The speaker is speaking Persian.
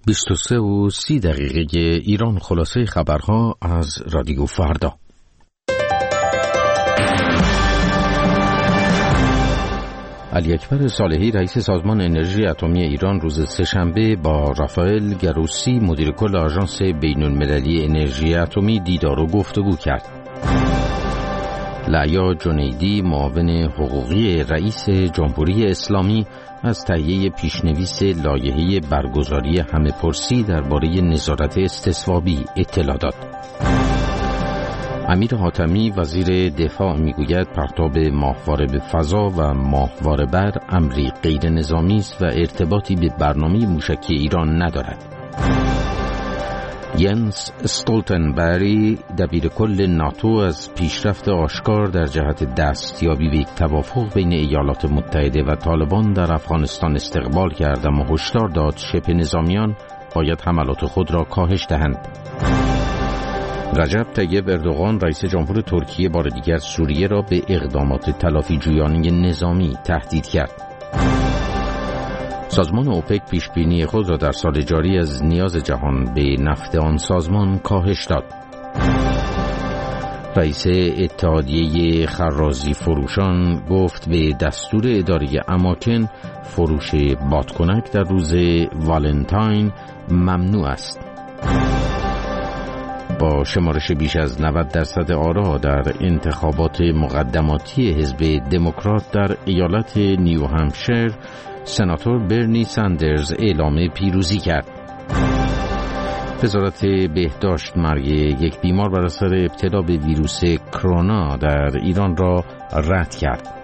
23:30 ایران. خلاصه خبرها از رادیو فردا. علی اکبر صالحی رئیس سازمان انرژی اتمی ایران روز سه‌شنبه با رافائل گروسی مدیر کل آژانس بین‌المللی انرژی اتمی دیدار و گفتگو کرد. لعیا جنیدی معاون حقوقی رئیس جمهوری اسلامی از تهیه پیشنویس لایحه برگزاری همه‌پرسی درباره نظارت استصوابی اطلاع داد. امیر حاتمی وزیر دفاع میگوید پرتاب ماهواره به فضا و ماهواره بر امری غیر نظامی است و ارتباطی به برنامه موشکی ایران ندارد. ینس استولتنبری دبیر کل ناتو از پیشرفت آشکار در جهت دستیابی به یک توافق بین ایالات متحده و طالبان در افغانستان استقبال کرد، اما هشدار داد شبه نظامیان باید حملات خود را کاهش دهند. رجب طیب اردوغان رئیس جمهور ترکیه بار دیگر سوریه را به اقدامات تلافی جویانه نظامی تهدید کرد. سازمان اوپک پیشبینی خود را در سال جاری از نیاز جهان به نفت آن سازمان کاهش داد. رئیس اتحادیه خرازی فروشان گفت به دستور اداره اماکن فروش بادکنک در روز والنتاین ممنوع است. با شمارش بیش از 90% آرا در انتخابات مقدماتی حزب دموکرات در ایالت نیو همشیر، سناتور برنی ساندرز اعلام پیروزی کرد. وزارت بهداشت مرگ یک بیمار بر اثر ابتلا به ویروس کرونا در ایران را رد کرد.